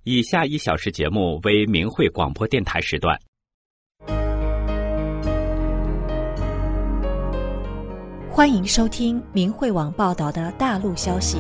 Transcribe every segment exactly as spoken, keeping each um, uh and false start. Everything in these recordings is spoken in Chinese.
以下一小时节目为明慧广播电台时段。 欢迎收听明慧网报道的大陆消息。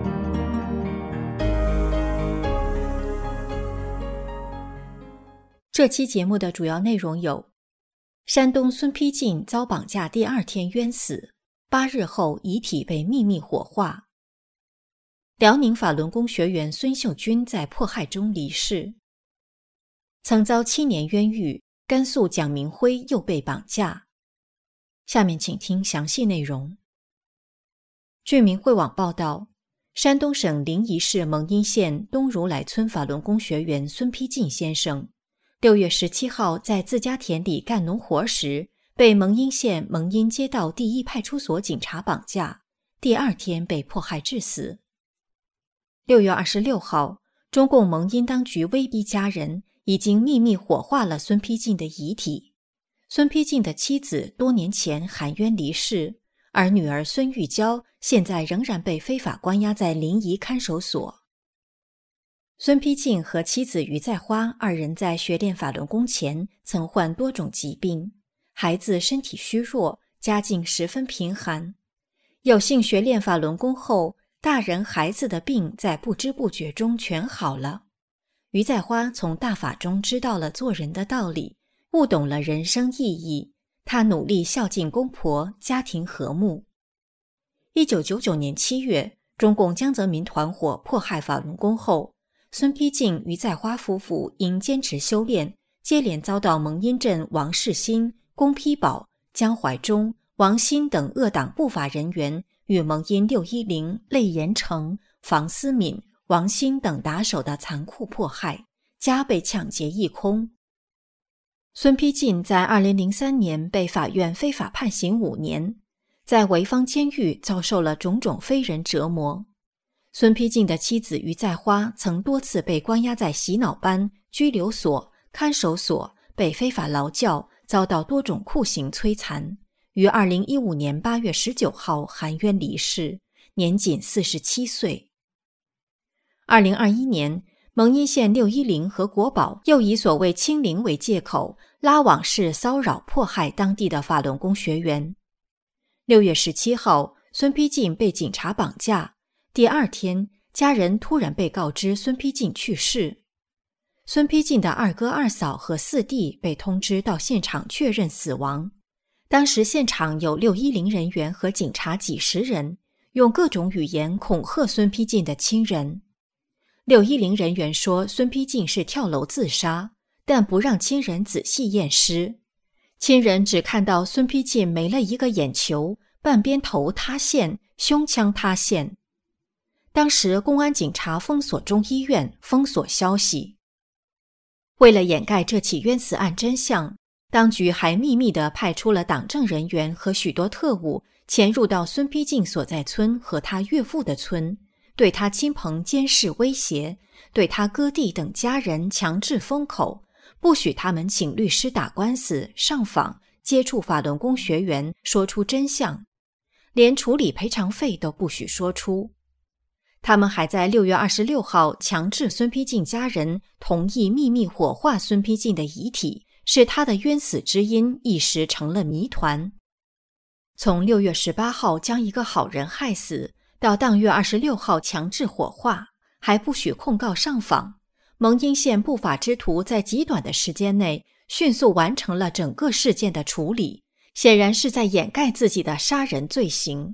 这期节目的主要内容有：山东孙丕进遭绑架第二天冤死，八日后遗体被秘密火化；辽宁法轮功学员孙秀军在迫害中离世；曾遭七年冤狱，甘肃蒋明辉又被绑架。下面请听详细内容。据明慧网报道，山东省临沂市蒙阴县东如来村法轮功学员孙丕进先生六月十七号在自家田里干农活时，被蒙阴县蒙阴街道第一派出所警察绑架，第二天被迫害致死。六月二十六号，中共蒙阴当局威逼家人已经秘密火化了孙丕进的遗体。孙丕进的妻子多年前含冤离世，而女儿孙玉娇现在仍然被非法关押在临沂看守所。孙丕进和妻子于在花二人在学练法轮功前曾患多种疾病，孩子身体虚弱，家境十分贫寒。有幸学练法轮功后，大人孩子的病在不知不觉中全好了。于在花从大法中知道了做人的道理，悟懂了人生意义，他努力孝敬公婆，家庭和睦。一九九九年七月，中共江泽民团伙迫害法轮功后，孙丕进、于在花夫妇因坚持修炼，接连遭到蒙阴镇王世新、龚丕宝、江怀忠、王鑫等恶党不法人员与蒙阴六一零、类延成、房思敏、王鑫等打手的残酷迫害，家被抢劫一空。孙丕进在二零零三年被法院非法判刑五年，在潍坊监狱遭受了种种非人折磨。孙丕进的妻子于在花曾多次被关押在洗脑班、拘留所、看守所，被非法劳教，遭到多种酷刑摧残，于二零一五年八月十九号含冤离世，年仅四十七岁。二零二一年，蒙阴县六一零和国保又以所谓清零为借口，拉网式骚扰迫害当地的法轮功学员。六月十七号，孙丕进被警察绑架，第二天，家人突然被告知孙丕进去世。孙丕进的二哥二嫂和四弟被通知到现场确认死亡。当时现场有六一零人员和警察几十人，用各种语言恐吓孙丕进的亲人。六一零人员说孙丕进是跳楼自杀，但不让亲人仔细验尸。亲人只看到孙丕进没了一个眼球，半边头塌陷，胸腔塌陷。当时公安警察封锁中医院，封锁消息。为了掩盖这起冤死案真相，当局还秘密地派出了党政人员和许多特务潜入到孙丕进所在村和他岳父的村，对他亲朋监视威胁，对他哥弟等家人强制封口，不许他们请律师打官司、上访、接触法轮功学员，说出真相，连处理赔偿费都不许说出。他们还在六月二十六号强制孙丕进家人同意秘密火化孙丕进的遗体，使他的冤死之因一时成了谜团。从六月十八号将一个好人害死，到当月二十六号强制火化，还不许控告上访，蒙阴县不法之徒在极短的时间内迅速完成了整个事件的处理，显然是在掩盖自己的杀人罪行。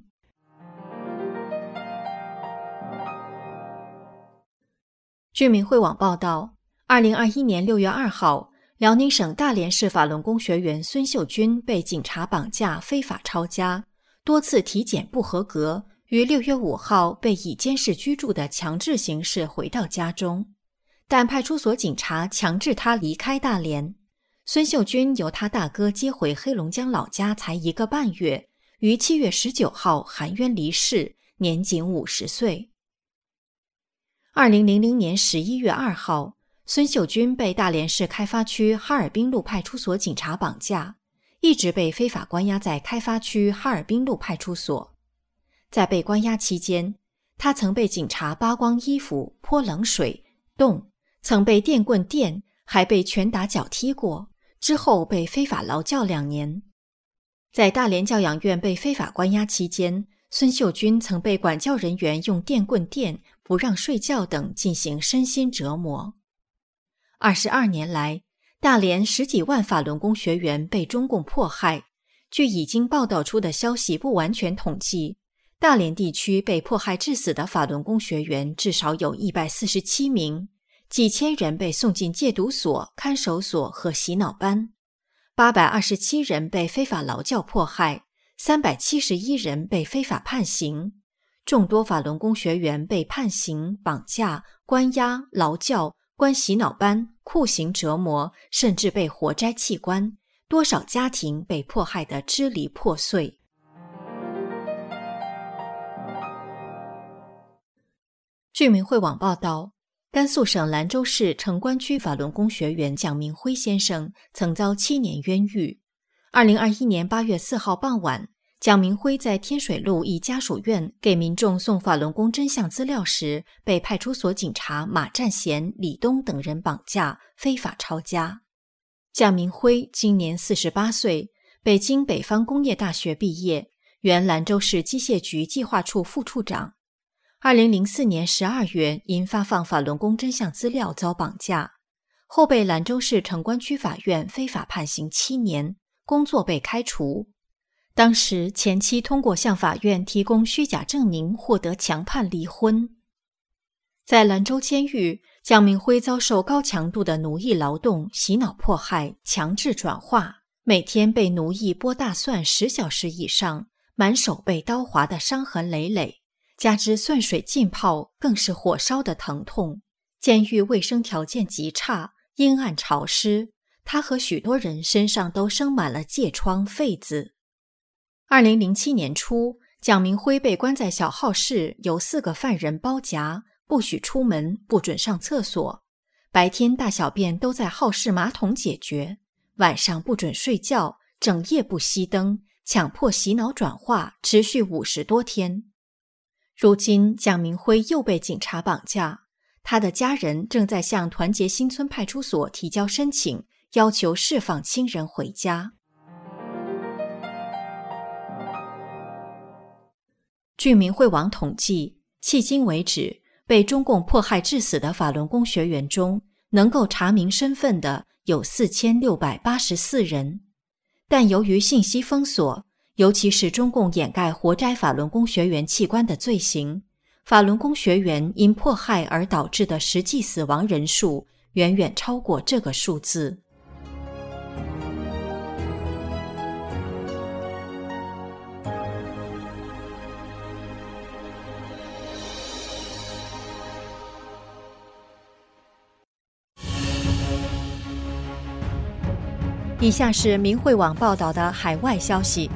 据明慧网报道，二零二一年六月二号，辽宁省大连市法轮功学员孙秀军被警察绑架非法抄家，多次体检不合格，于六月五号被以监视居住的强制形式回到家中，但派出所警察强制他离开大连。孙秀军由他大哥接回黑龙江老家才一个半月，于七月十九号含冤离世，年仅五十岁。二零零零年十一月二号，孙秀军被大连市开发区哈尔滨路派出所警察绑架，一直被非法关押在开发区哈尔滨路派出所。在被关押期间，他曾被警察扒光衣服、泼冷水、冻， 曾被电棍电，还被拳打脚踢过，之后被非法劳教两年。在大连教养院被非法关押期间，孙秀君曾被管教人员用电棍电、不让睡觉等进行身心折磨。二十二年来，大连十几万法轮功学员被中共迫害。据已经报道出的消息不完全统计，大连地区被迫害致死的法轮功学员至少有一百四十七名，几千人被送进戒毒所、看守所和洗脑班，八百二十七人被非法劳教迫害，三百七十一人被非法判刑，众多法轮功学员被判刑、绑架、关押、劳教、关洗脑班、酷刑折磨，甚至被活摘器官，多少家庭被迫害得支离破碎。据明慧网报道，甘肃省兰州市城关区法轮功学员蒋明辉先生曾遭七年冤狱。二零二一年八月四号傍晚，蒋明辉在天水路一家属院给民众送法轮功真相资料时，被派出所警察马占贤、李东等人绑架，非法抄家。蒋明辉今年四十八岁，北京北方工业大学毕业，原兰州市机械局计划处副处长。二零零四年十二月因发放法轮功真相资料遭绑架，后被兰州市城关区法院非法判刑七年，工作被开除。当时前妻通过向法院提供虚假证明获得强判离婚。在兰州监狱，蒋明辉遭受高强度的奴役劳动、洗脑迫害、强制转化，每天被奴役剥大蒜十小时以上，满手被刀划的伤痕累累，加之蒜水浸泡，更是火烧的疼痛。监狱卫生条件极差，阴暗潮湿，他和许多人身上都生满了疥疮、痱子。二零零七年初，蒋明辉被关在小号室，由四个犯人包夹，不许出门，不准上厕所，白天大小便都在号室马桶解决，晚上不准睡觉，整夜不熄灯，强迫洗脑转化，持续五十多天。如今蒋明辉又被警察绑架，他的家人正在向团结新村派出所提交申请，要求释放亲人回家。据明慧网统计，迄今为止，被中共迫害致死的法轮功学员中，能够查明身份的有四千六百八十四人。但由于信息封锁，尤其是中共掩盖活摘法轮功学员器官的罪行，法轮功学员因迫害而导致的实际死亡人数远远超过这个数字。以下是明慧网报道的海外消息，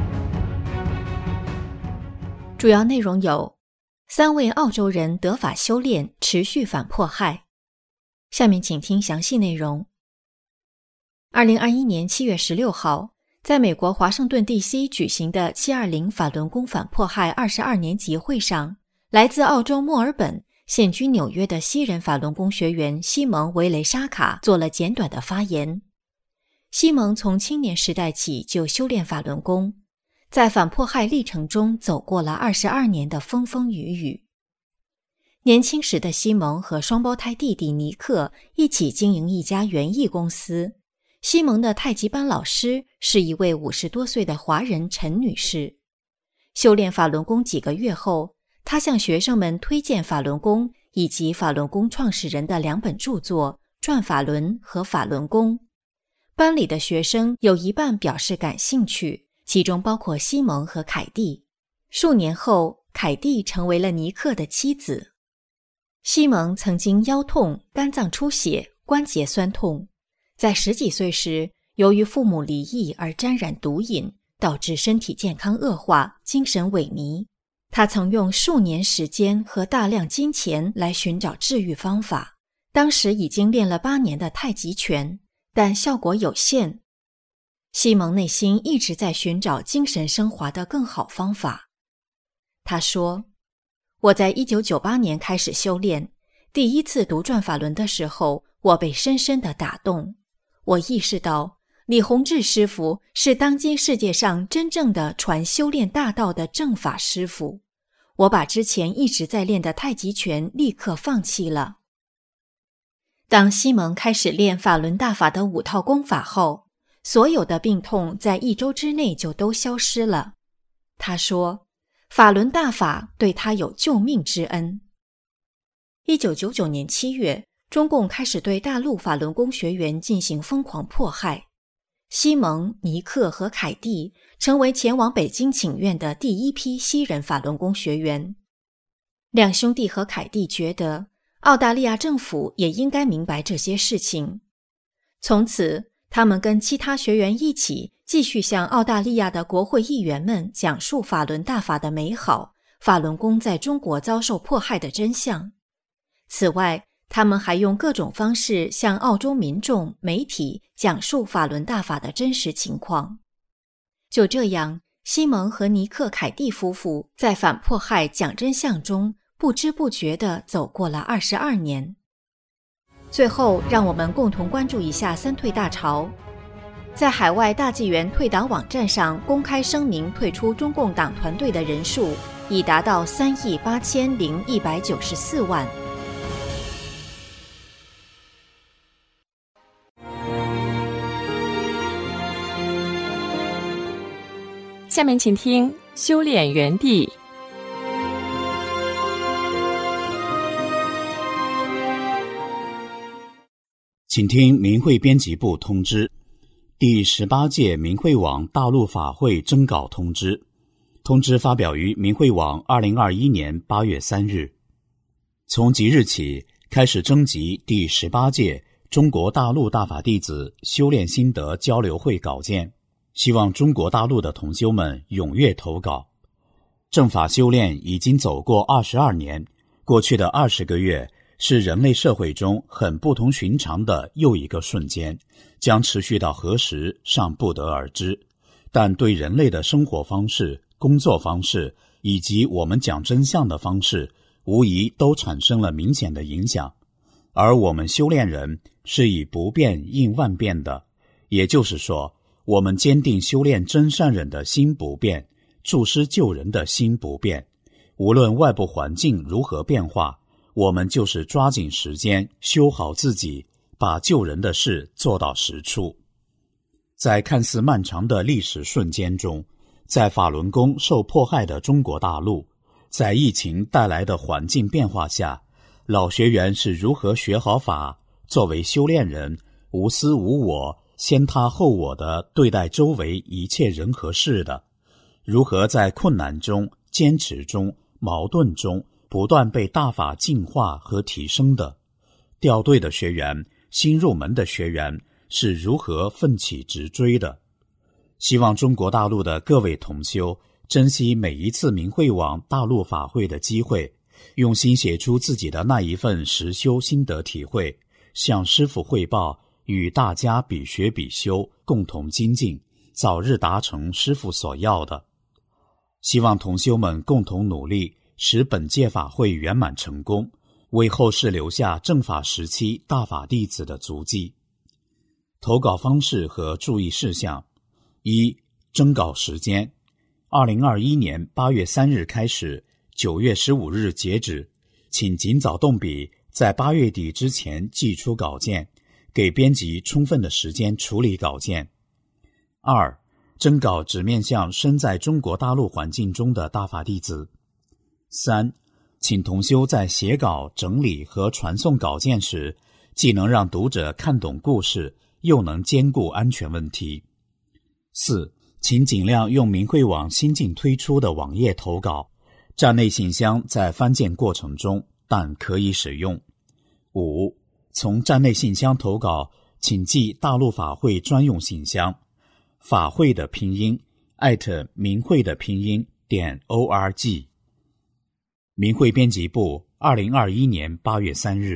主要内容有：三位澳洲人得法修炼，持续反迫害。下面请听详细内容。二零二一年七月十六号，在美国华盛顿 D C 举行的七二零法轮功反迫害二十二年集会上，来自澳洲墨尔本、现居纽约的西人法轮功学员西蒙·维雷沙卡做了简短的发言。西蒙从青年时代起就修炼法轮功，在反迫害历程中走过了二十二年的风风雨雨。年轻时的西蒙和双胞胎弟弟尼克一起经营一家园艺公司。西蒙的太极班老师是一位五十多岁的华人陈女士。修炼法轮功几个月后，她向学生们推荐法轮功以及法轮功创始人的两本著作《转法轮》和《法轮功》。班里的学生有一半表示感兴趣，其中包括西蒙和凯蒂。数年后，凯蒂成为了尼克的妻子。西蒙曾经腰痛、肝脏出血、关节酸痛，在十几岁时，由于父母离异而沾染毒瘾，导致身体健康恶化，精神萎靡。他曾用数年时间和大量金钱来寻找治愈方法，当时已经练了八年的太极拳，但效果有限。西蒙内心一直在寻找精神升华的更好方法。他说：“我在一九九八年开始修炼， 第一次读转法轮的时候，我被深深地打动。我意识到李洪志师傅是当今世界上真正的传修炼大道的正法师傅。我把之前一直在练的太极拳立刻放弃了。当西蒙开始练法轮大法的五套功法后，所有的病痛在一周之内就都消失了。他说，法轮大法对他有救命之恩。一九九九年七月，中共开始对大陆法轮功学员进行疯狂迫害。西蒙、尼克和凯蒂成为前往北京请愿的第一批西人法轮功学员。两兄弟和凯蒂觉得，澳大利亚政府也应该明白这些事情。从此，他们跟其他学员一起继续向澳大利亚的国会议员们讲述法轮大法的美好，法轮功在中国遭受迫害的真相。此外，他们还用各种方式向澳洲民众、媒体讲述法轮大法的真实情况。就这样，西蒙和尼克·凯蒂夫妇在反迫害、讲真相中不知不觉地走过了二十二年。最后，让我们共同关注一下三退大潮。在海外大纪元退党网站上公开声明退出中共党团队的人数已达到三亿八千零一百九十四万。 下面请听《修炼原地》。 请听明慧编辑部通知：第十八届明慧网大陆法会征稿通知。通知发表于明慧网二零二一年八月三日。从即日起开始征集第十八届中国大陆大法弟子修炼心得交流会稿件，希望中国大陆的同修们踊跃投稿。正法修炼已经走过二十二年，过去的二十个月是人类社会中很不同寻常的又一个瞬间，将持续到何时尚不得而知，但对人类的生活方式、工作方式以及我们讲真相的方式，无疑都产生了明显的影响。而我们修炼人是以不变应万变的，也就是说，我们坚定修炼真善忍的心不变，助师救人的心不变。无论外部环境如何变化，我们就是抓紧时间修好自己，把救人的事做到实处。在看似漫长的历史瞬间中，在法轮功受迫害的中国大陆，在疫情带来的环境变化下，老学员是如何学好法，作为修炼人无私无我、先他后我的对待周围一切人和事的，如何在困难中、坚持中、矛盾中不断被大法净化和提升的，掉队的学员、新入门的学员是如何奋起直追的。希望中国大陆的各位同修珍惜每一次明慧网大陆法会的机会，用心写出自己的那一份实修心得体会，向师父汇报，与大家比学比修，共同精进，早日达成师父所要的。希望同修们共同努力，使本届法会圆满成功，为后世留下正法时期大法弟子的足迹。投稿方式和注意事项：一、征稿时间二零二一年八月三日开始，九月十五日截止，请尽早动笔，在八月底之前寄出稿件，给编辑充分的时间处理稿件。二、征稿只面向身在中国大陆环境中的大法弟子。三、请同修在写稿、整理和传送稿件时，既能让读者看懂故事，又能兼顾安全问题。四、请尽量用明慧网新近推出的网页投稿，站内信箱在翻件过程中，但可以使用。五、从站内信箱投稿，请寄大陆法会专用信箱，法会的拼音艾特明慧的拼音点 org。明慧编辑部，二零二一年八月三日。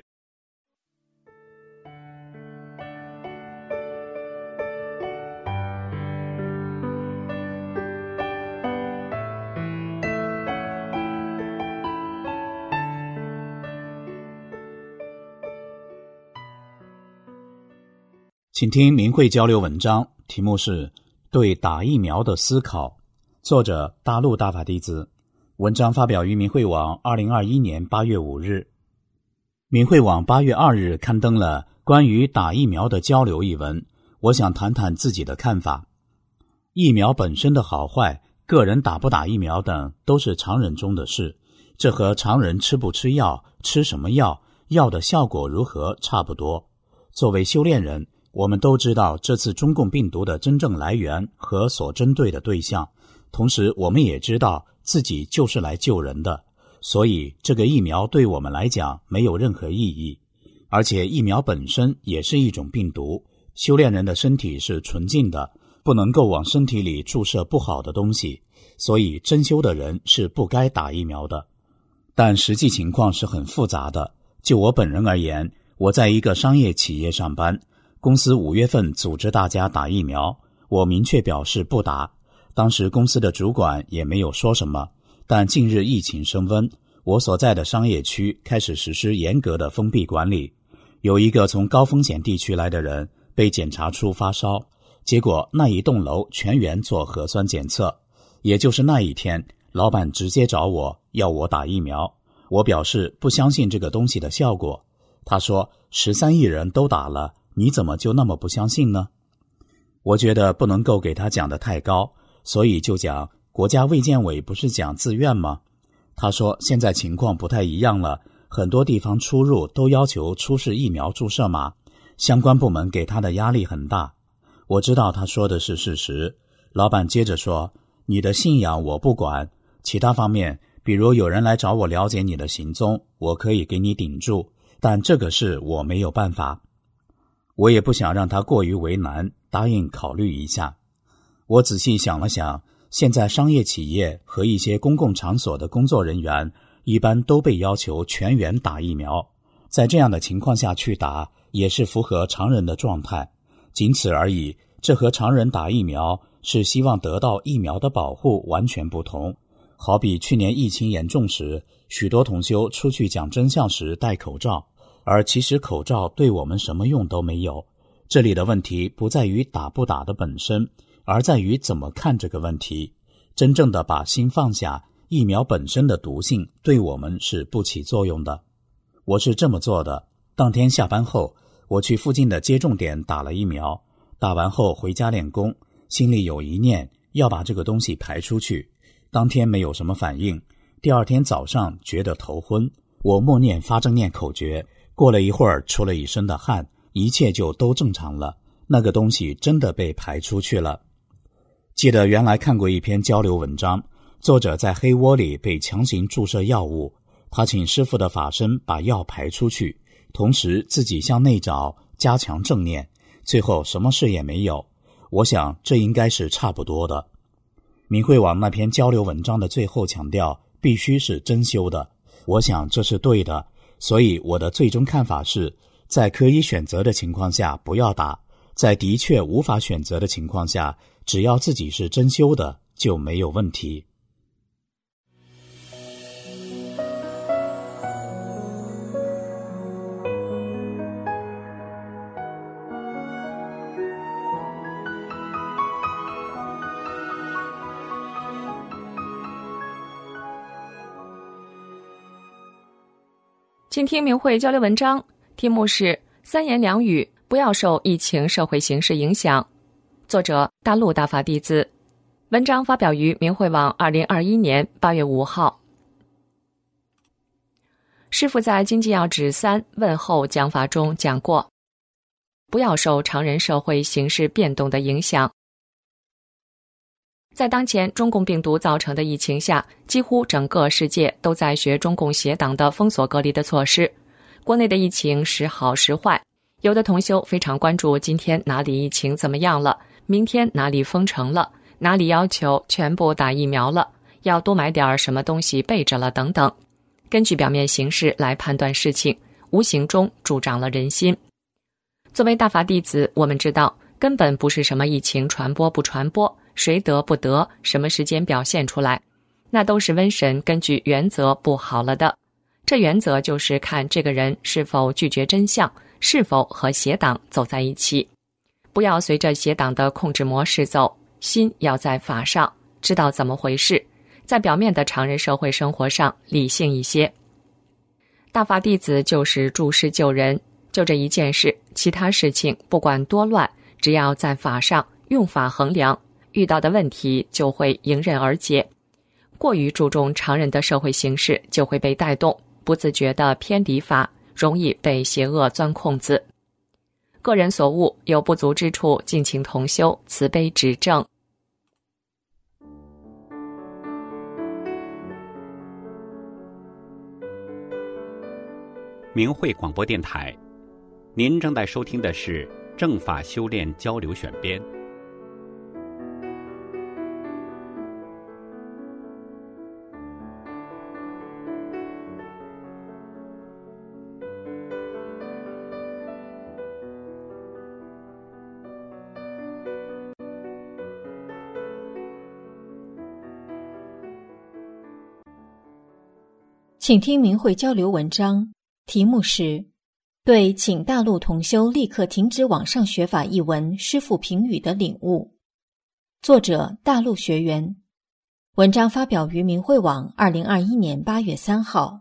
请听明慧交流文章，题目是对打疫苗的思考，作者大陆大法弟子。文章发表于明慧网二零二一年八月五日。明慧网八月二日刊登了关于打疫苗的交流一文，我想谈谈自己的看法。疫苗本身的好坏，个人打不打疫苗等都是常人中的事，这和常人吃不吃药、吃什么药、药的效果如何差不多。作为修炼人，我们都知道这次中共病毒的真正来源和所针对的对象，同时我们也知道自己就是来救人的，所以这个疫苗对我们来讲没有任何意义。而且疫苗本身也是一种病毒，修炼人的身体是纯净的，不能够往身体里注射不好的东西，所以真修的人是不该打疫苗的。但实际情况是很复杂的。就我本人而言，我在一个商业企业上班，公司五月份组织大家打疫苗，我明确表示不打。当时公司的主管也没有说什么，但近日疫情升温，我所在的商业区开始实施严格的封闭管理。有一个从高风险地区来的人被检查出发烧，结果那一栋楼全员做核酸检测。也就是那一天，老板直接找我要我打疫苗，我表示不相信这个东西的效果。他说十三亿人都打了，你怎么就那么不相信呢？我觉得不能够给他讲得太高，所以就讲国家卫健委不是讲自愿吗？他说现在情况不太一样了，很多地方出入都要求出示疫苗注射码，相关部门给他的压力很大。我知道他说的是事实。老板接着说，你的信仰我不管，其他方面比如有人来找我了解你的行踪，我可以给你顶住，但这个事我没有办法。我也不想让他过于为难，答应考虑一下。我仔细想了想，现在商业企业和一些公共场所的工作人员一般都被要求全员打疫苗，在这样的情况下去打也是符合常人的状态，仅此而已。这和常人打疫苗是希望得到疫苗的保护完全不同。好比去年疫情严重时，许多同修出去讲真相时戴口罩，而其实口罩对我们什么用都没有。这里的问题不在于打不打的本身，而在于怎么看这个问题。真正的把心放下，疫苗本身的毒性对我们是不起作用的。我是这么做的，当天下班后，我去附近的接种点打了疫苗，打完后回家练功，心里有一念要把这个东西排出去。当天没有什么反应，第二天早上觉得头昏，我默念发正念口诀，过了一会儿出了一身的汗，一切就都正常了，那个东西真的被排出去了。记得原来看过一篇交流文章，作者在黑窝里被强行注射药物，他请师父的法身把药排出去，同时自己向内找，加强正念，最后什么事也没有。我想这应该是差不多的。明慧网那篇交流文章的最后强调必须是真修的，我想这是对的，所以我的最终看法是，在可以选择的情况下不要打，在的确无法选择的情况下，只要自己是真修的就没有问题。 请听明慧交流文章，题目是三言两语不要受疫情社会形势影响，作者大陆大法弟子。文章发表于明慧网二零二一年八月五号。师父在经济要旨三问候讲法中讲过，不要受常人社会形势变动的影响。在当前中共病毒造成的疫情下，几乎整个世界都在学中共邪党的封锁隔离的措施。国内的疫情时好时坏，有的同修非常关注今天哪里疫情怎么样了，明天哪里封城了，哪里要求全部打疫苗了，要多买点什么东西备着了等等。根据表面形势来判断事情，无形中助长了人心。作为大法弟子，我们知道根本不是什么疫情传播不传播，谁得不得，什么时间表现出来，那都是瘟神根据原则布好了的。这原则就是看这个人是否拒绝真相，是否和邪党走在一起。 不要随着邪党的控制模式走，心要在法上，知道怎么回事，在表面的常人社会生活上理性一些。大法弟子就是助世救人，就这一件事，其他事情不管多乱，只要在法上用法衡量，遇到的问题就会迎刃而解。过于注重常人的社会形势，就会被带动，不自觉地偏离法，容易被邪恶钻空子。个人所悟，有不足之处，尽情同修，慈悲指正。 明慧广播电台，您正在收听的是正法修炼交流选编。 请听明慧交流文章，题目是对请大陆同修立刻停止网上学法一文师父评语的领悟，作者大陆学员，文章发表于明慧网二零二一年八月三号。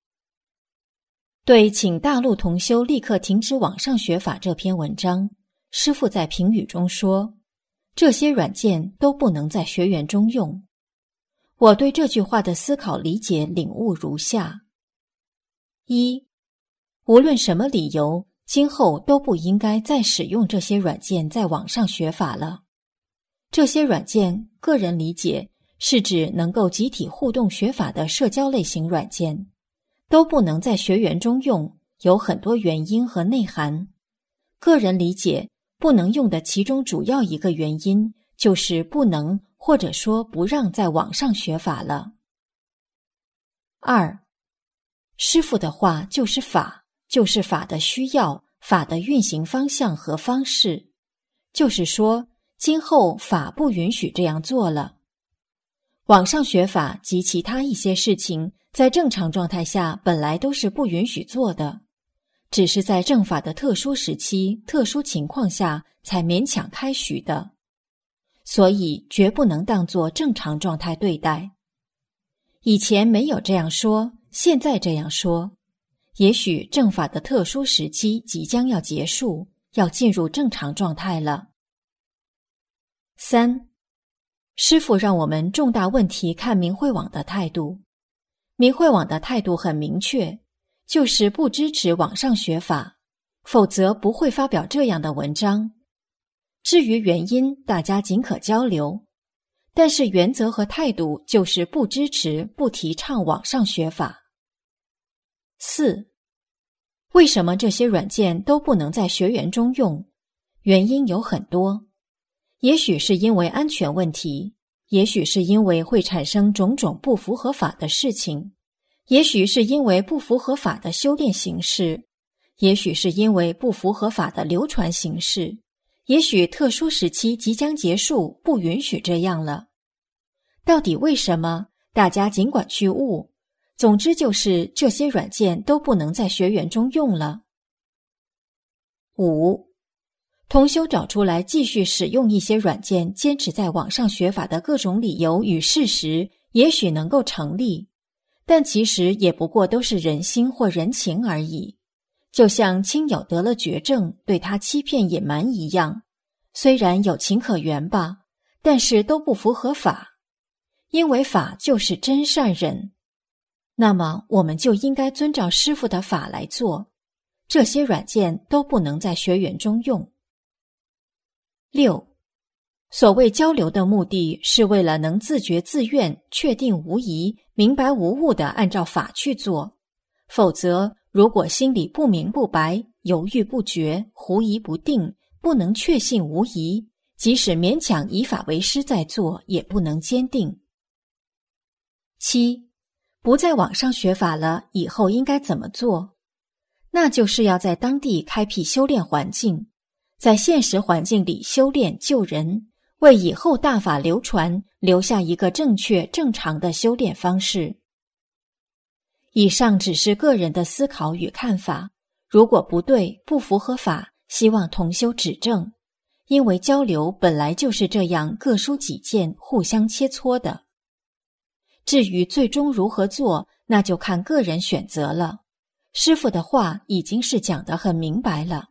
对请大陆同修立刻停止网上学法这篇文章，师父在评语中说，这些软件都不能在学员中用。我对这句话的思考理解领悟如下：一，无论什么理由，今后都不应该再使用这些软件在网上学法了。这些软件，个人理解是指能够集体互动学法的社交类型软件，都不能在学员中用，有很多原因和内涵。个人理解，不能用的其中主要一个原因就是不能或者说不让在网上学法了。二，师父的话就是法，就是法的需要，法的运行方向和方式，就是说今后法不允许这样做了。网上学法及其他一些事情在正常状态下本来都是不允许做的，只是在正法的特殊时期、特殊情况下才勉强开许的，所以绝不能当作正常状态对待。以前没有这样说，现在这样说，也许正法的特殊时期即将要结束，要进入正常状态了。三，师父让我们重大问题看明慧网的态度。明慧网的态度很明确，就是不支持网上学法，否则不会发表这样的文章。至于原因，大家尽可交流，但是原则和态度就是不支持、不提倡网上学法。四，为什么这些软件都不能在学员中用？原因有很多，也许是因为安全问题，也许是因为会产生种种不符合法的事情，也许是因为不符合法的修炼形式，也许是因为不符合法的流传形式，也许特殊时期即将结束，不允许这样了。到底为什么？大家尽管去悟。总之就是这些软件都不能在学员中用了。五，同修找出来继续使用一些软件，坚持在网上学法的各种理由与事实，也许能够成立，但其实也不过都是人心或人情而已。就像亲友得了绝症，对他欺骗隐瞒一样，虽然有情可原吧，但是都不符合法，因为法就是真善忍。那么我们就应该遵照师父的法来做，这些软件都不能在学员中用。六，所谓交流的目的是为了能自觉自愿、确定无疑、明白无误地按照法去做，否则如果心里不明不白、犹豫不决、狐疑不定，不能确信无疑，即使勉强以法为师在做，也不能坚定。七，不在网上学法了，以后应该怎么做？那就是要在当地开辟修炼环境，在现实环境里修炼救人，为以后大法流传留下一个正确正常的修炼方式。以上只是个人的思考与看法，如果不对、不符合法，希望同修指正， 因为交流本来就是这样各抒己见，互相切磋的。至于最终如何做，那就看个人选择了。师父的话已经是讲得很明白了。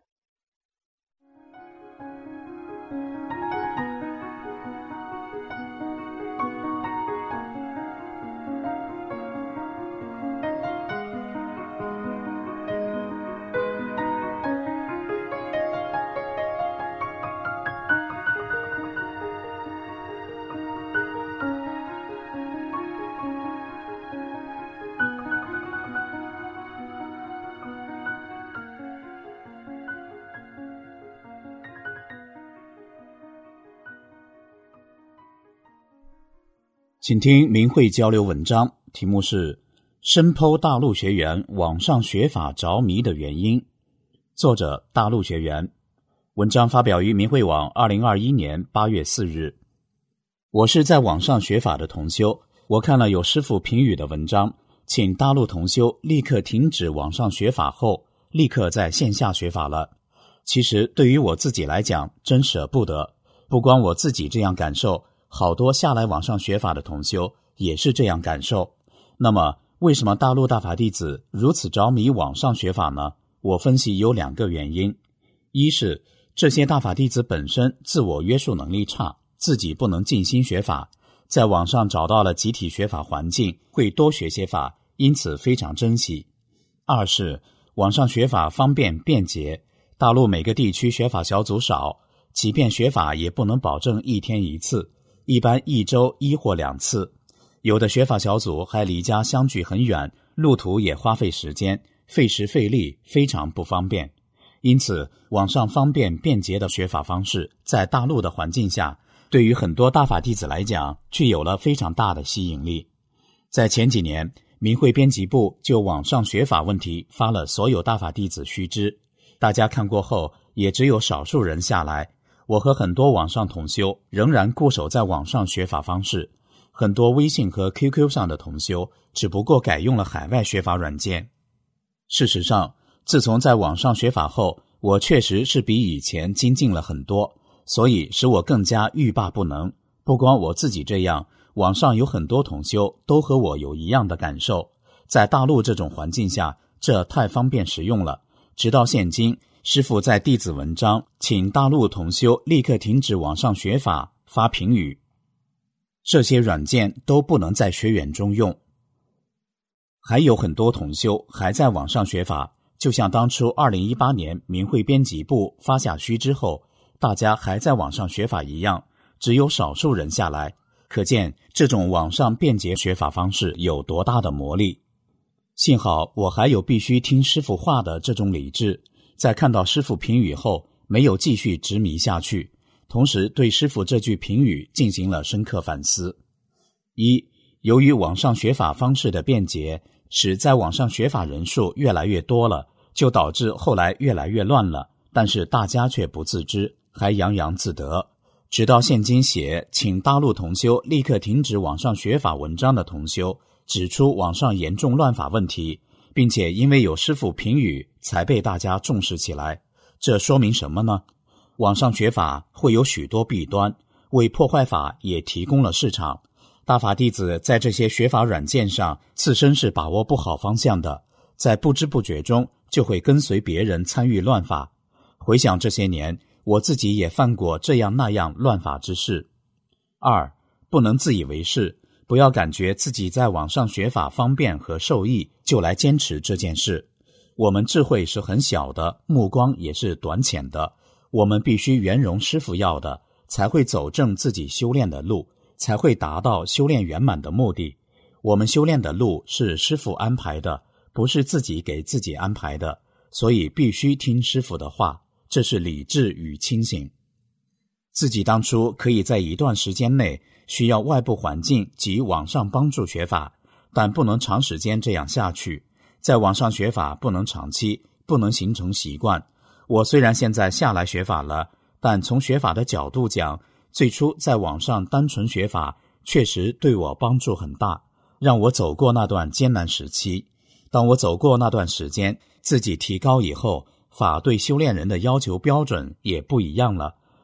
请听明慧交流文章，题目是深剖大陆学员网上学法着迷的原因，作者大陆学员。文章发表于明慧网二零二一年八月四日。我是在网上学法的同修，我看了有师父评语的文章，请大陆同修立刻停止网上学法后，立刻在线下学法了。其实对于我自己来讲，真舍不得。不光我自己这样感受，好多下来网上学法的同修也是这样感受。那么为什么大陆大法弟子如此着迷网上学法呢？我分析有两个原因。一是这些大法弟子本身自我约束能力差，自己不能静心学法，在网上找到了集体学法环境，会多学些法，因此非常珍惜。二是网上学法方便便捷，大陆每个地区学法小组少，即便学法也不能保证一天一次，一般一周一或两次，有的学法小组还离家相距很远，路途也花费时间，费时费力，非常不方便。因此网上方便便捷的学法方式在大陆的环境下，对于很多大法弟子来讲具有了非常大的吸引力。在前几年，明慧编辑部就网上学法问题发了所有大法弟子须知，大家看过后也只有少数人下来。我和很多网上同修仍然固守在网上学法方式，很多微信和 Q Q 上的同修只不过改用了海外学法软件。事实上，自从在网上学法后，我确实是比以前精进了很多，所以使我更加欲罢不能。不光我自己这样，网上有很多同修都和我有一样的感受。在大陆这种环境下，这太方便实用了。直到现今，师父在弟子文章请大陆同修立刻停止网上学法发评语，这些软件都不能在学员中用。还有很多同修还在网上学法，就像当初二零一八年明慧编辑部发下须知后，大家还在网上学法一样，只有少数人下来，可见这种网上便捷学法方式有多大的魔力。幸好我还有必须听师父话的这种理智，在看到师父评语后没有继续执迷下去，同时对师父这句评语进行了深刻反思。一，由于网上学法方式的便捷，使在网上学法人数越来越多了，就导致后来越来越乱了，但是大家却不自知，还洋洋自得。直到现今写请大陆同修立刻停止网上学法文章的同修指出网上严重乱法问题，并且因为有师父评语才被大家重视起来。这说明什么呢？网上学法会有许多弊端，为破坏法也提供了市场。大法弟子在这些学法软件上自身是把握不好方向的，在不知不觉中就会跟随别人参与乱法。回想这些年，我自己也犯过这样那样乱法之事。二，不能自以为是，不要感觉自己在网上学法方便和受益就来坚持这件事。我们智慧是很小的，目光也是短浅的，我们必须圆融师父要的，才会走正自己修炼的路，才会达到修炼圆满的目的。我们修炼的路是师父安排的，不是自己给自己安排的，所以必须听师父的话，这是理智与清醒。自己当初可以在一段时间内需要外部环境及网上帮助学法，但不能长时间这样下去。在网上学法不能长期，不能形成习惯。我虽然现在下来学法了，但从学法的角度讲，最初在网上单纯学法确实对我帮助很大，让我走过那段艰难时期。当我走过那段时间，自己提高以后，法对修炼人的要求标准也不一样了。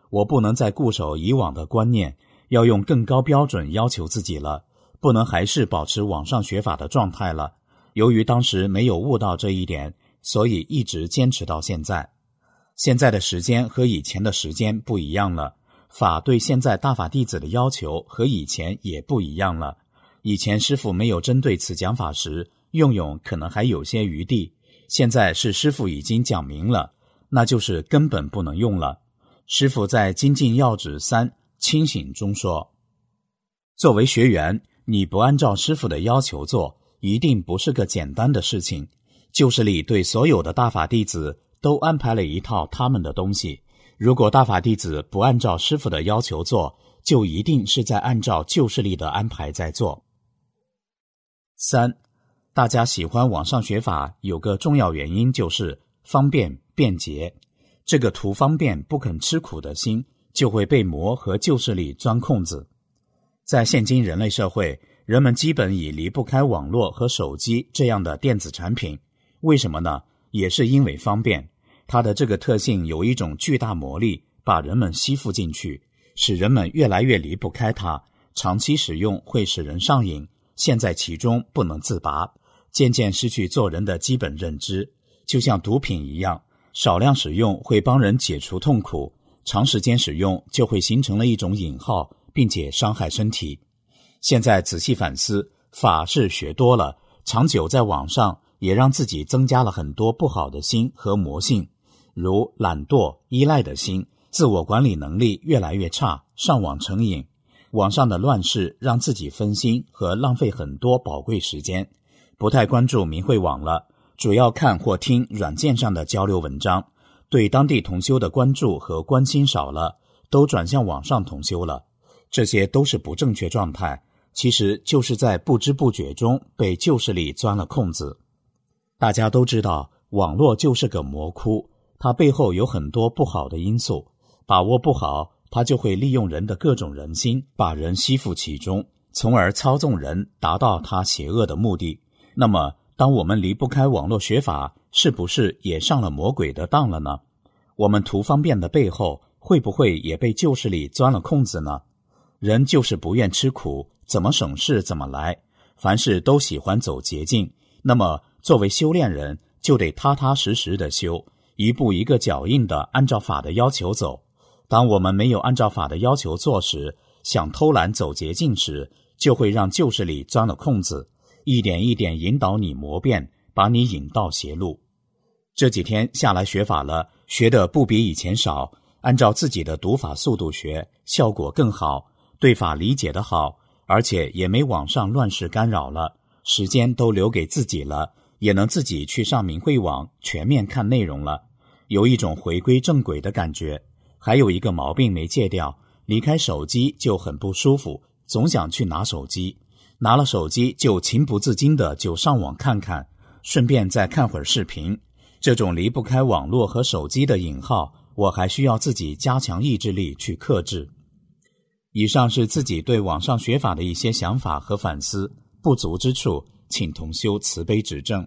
我不能再固守以往的观念，要用更高标准要求自己了，不能还是保持网上学法的状态了。由于当时没有悟到这一点，所以一直坚持到现在。现在的时间和以前的时间不一样了，法对现在大法弟子的要求和以前也不一样了。以前师父没有针对此讲法时，用用可能还有些余地，现在是师父已经讲明了，那就是根本不能用了。师父在精进要旨三清醒中说，作为学员，你不按照师父的要求做，一定不是个简单的事情。旧势力对所有的大法弟子都安排了一套他们的东西，如果大法弟子不按照师父的要求做，就一定是在按照旧势力的安排在做。三，大家喜欢网上学法有个重要原因就是方便便捷，这个图方便不肯吃苦的心就会被魔和旧势力钻空子。在现今人类社会，人们基本已离不开网络和手机这样的电子产品，为什么呢？也是因为方便，它的这个特性有一种巨大魔力，把人们吸附进去，使人们越来越离不开它，长期使用会使人上瘾，陷在其中不能自拔，渐渐失去做人的基本认知。就像毒品一样，少量使用会帮人解除痛苦，长时间使用就会形成了一种瘾号，并且伤害身体。现在仔细反思，法是学多了，长久在网上也让自己增加了很多不好的心和魔性，如懒惰、依赖的心，自我管理能力越来越差，上网成瘾。网上的乱世让自己分心和浪费很多宝贵时间，不太关注明慧网了，主要看或听软件上的交流文章，对当地同修的关注和关心少了，都转向网上同修了。这些都是不正确状态，其实就是在不知不觉中被旧势力钻了空子。大家都知道，网络就是个魔窟，它背后有很多不好的因素，把握不好，它就会利用人的各种人心，把人吸附其中，从而操纵人，达到他邪恶的目的。那么，当我们离不开网络学法，是不是也上了魔鬼的当了呢？我们图方便的背后，会不会也被旧势力钻了空子呢？人就是不愿吃苦，怎么省事怎么来，凡事都喜欢走捷径。那么作为修炼人，就得踏踏实实的修，一步一个脚印的按照法的要求走。当我们没有按照法的要求做时，想偷懒走捷径时，就会让旧势力钻了空子，一点一点引导你魔变，把你引到邪路。这几天下来学法了，学的不比以前少，按照自己的读法速度学，效果更好，对法理解的好，而且也没网上乱世干扰了，时间都留给自己了，也能自己去上明慧网全面看内容了，有一种回归正轨的感觉。还有一个毛病没戒掉，离开手机就很不舒服，总想去拿手机，拿了手机就情不自禁的就上网看看，顺便再看会儿视频。这种离不开网络和手机的瘾号，我还需要自己加强意志力去克制。以上是自己对网上学法的一些想法和反思，不足之处，请同修慈悲指正。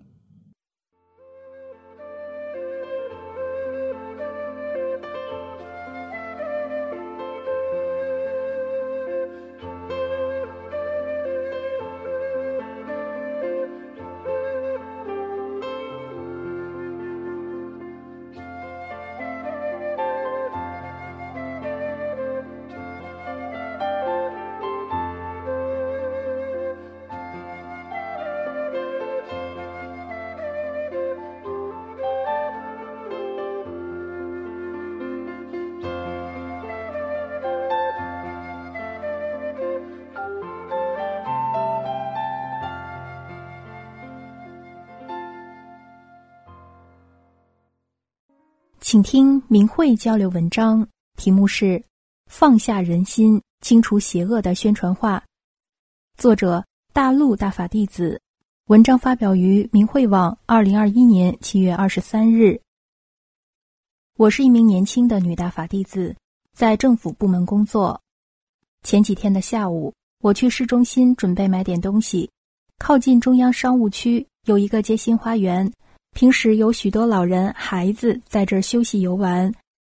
请听明慧交流文章，题目是放下人心，清除邪恶的宣传画，作者大陆大法弟子，文章发表于明慧网二零二一年七月二十三日。我是一名年轻的女大法弟子，在政府部门工作。前几天的下午，我去市中心准备买点东西，靠近中央商务区有一个街心花园，平时有许多老人孩子在这儿休息游玩。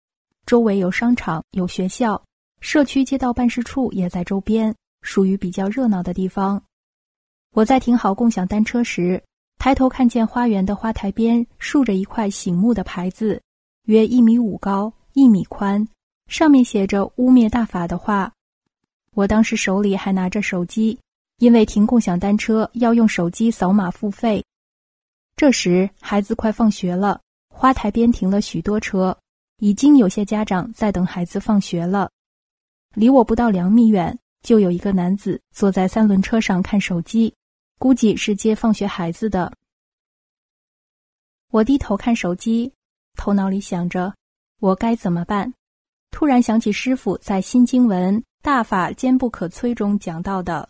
周围有商场，有学校，社区街道办事处也在周边，属于比较热闹的地方。我在停好共享单车时，抬头看见花园的花台边竖着一块醒目的牌子，约一米五高，一米宽，上面写着污蔑大法的话。我当时手里还拿着手机，因为停共享单车要用手机扫码付费。这时孩子快放学了，花台边停了许多车，已经有些家长在等孩子放学了。离我不到两米远，就有一个男子坐在三轮车上看手机，估计是接放学孩子的。我低头看手机，头脑里想着我该怎么办。突然想起师父在新经文大法坚不可摧中讲到的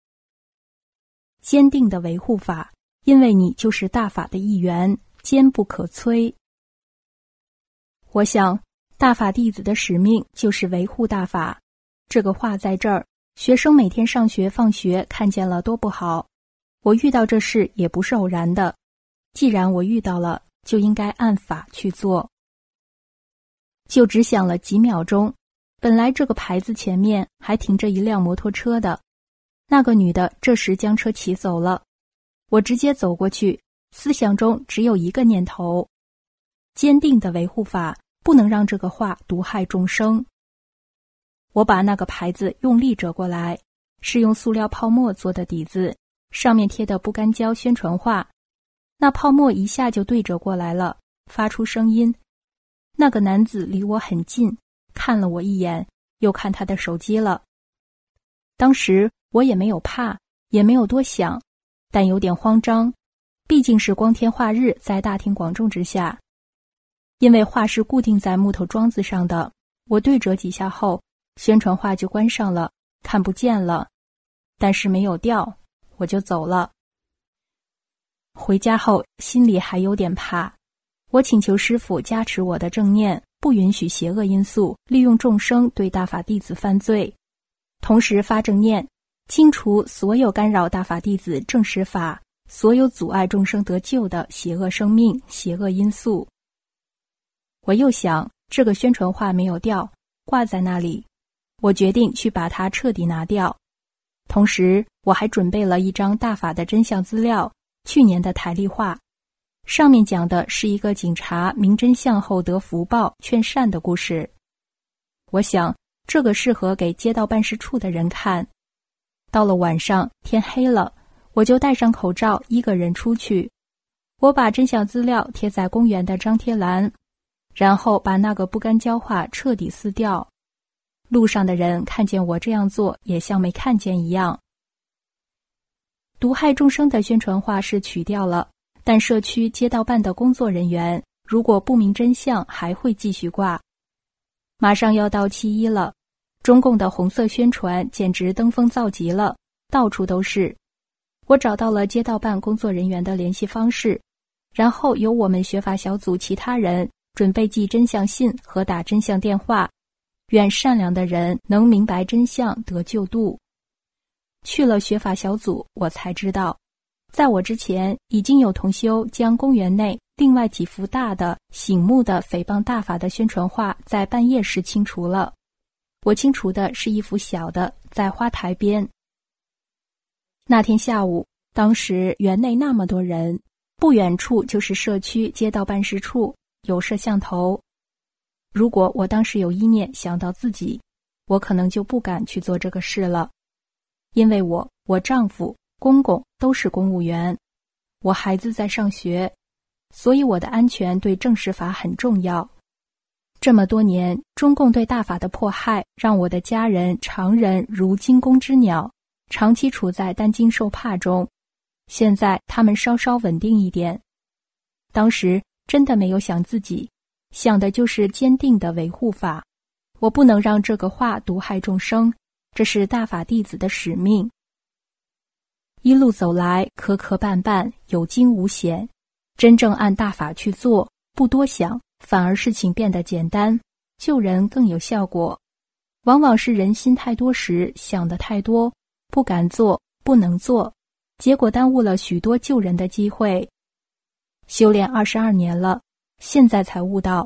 坚定的维护法，因为你就是大法的一员，坚不可摧。我想大法弟子的使命就是维护大法，这个话在这儿，学生每天上学放学看见了多不好。我遇到这事也不是偶然的，既然我遇到了，就应该按法去做。就只想了几秒钟，本来这个牌子前面还停着一辆摩托车的，那个女的这时将车骑走了。我直接走过去，思想中只有一个念头：坚定的维护法，不能让这个话毒害众生。我把那个牌子用力折过来，是用塑料泡沫做的底子，上面贴的不干胶宣传画，那泡沫一下就对折过来了，发出声音。那个男子离我很近，看了我一眼，又看他的手机了。当时我也没有怕，也没有多想，但有点慌张，毕竟是光天化日在大庭广众之下。因为画是固定在木头桩子上的，我对折几下后，宣传画就关上了，看不见了，但是没有掉，我就走了。回家后心里还有点怕，我请求师父加持我的正念，不允许邪恶因素利用众生对大法弟子犯罪，同时发正念，清除所有干扰大法弟子正实法，所有阻碍众生得救的邪恶生命、邪恶因素。我又想，这个宣传画没有掉，挂在那里，我决定去把它彻底拿掉。同时我还准备了一张大法的真相资料，去年的台历画，上面讲的是一个警察明真相后得福报劝善的故事。我想这个适合给街道办事处的人看。到了晚上，天黑了，我就戴上口罩一个人出去。我把真相资料贴在公园的张贴栏，然后把那个不干胶画彻底撕掉。路上的人看见我这样做，也像没看见一样。毒害众生的宣传画是取掉了，但社区街道办的工作人员如果不明真相，还会继续挂。马上要到七一了，中共的红色宣传简直登峰造极了，到处都是。我找到了街道办工作人员的联系方式，然后由我们学法小组其他人准备寄真相信和打真相电话，愿善良的人能明白真相得救度。去了学法小组，我才知道，在我之前已经有同修将公园内另外几幅大的醒目的诽谤大法的宣传画在半夜时清除了。我清除的是一幅小的，在花台边。那天下午，当时园内那么多人，不远处就是社区街道办事处，有摄像头。如果我当时有意念想到自己，我可能就不敢去做这个事了。因为我、我丈夫、公公都是公务员，我孩子在上学，所以我的安全对正实法很重要。这么多年，中共对大法的迫害，让我的家人常人如惊弓之鸟，长期处在担惊受怕中。现在他们稍稍稳定一点。当时真的没有想自己，想的就是坚定的维护法。我不能让这个话毒害众生，这是大法弟子的使命。一路走来，磕磕绊绊，有惊无险，真正按大法去做，不多想，反而事情变得简单，救人更有效果。往往是人心太多时，想得太多，不敢做，不能做，结果耽误了许多救人的机会。修炼二十二年了，现在才悟到，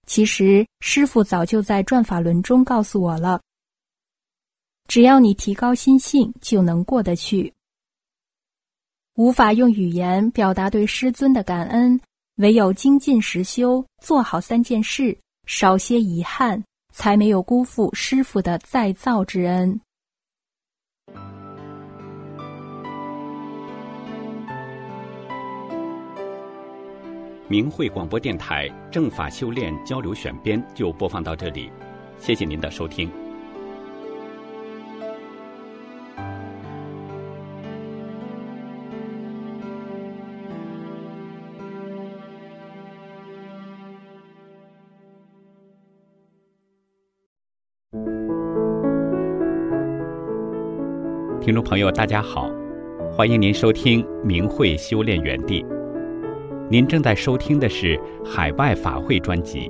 其实师父早就在转法轮中告诉我了，只要你提高心性，就能过得去。无法用语言表达对师尊的感恩，唯有精进实修，做好三件事，少些遗憾，才没有辜负师父的再造之恩。 明慧广播电台正法修炼交流选编就播放到这里，谢谢您的收听。听众朋友大家好，欢迎您收听明慧修炼园地。您正在收听的是海外法会专辑。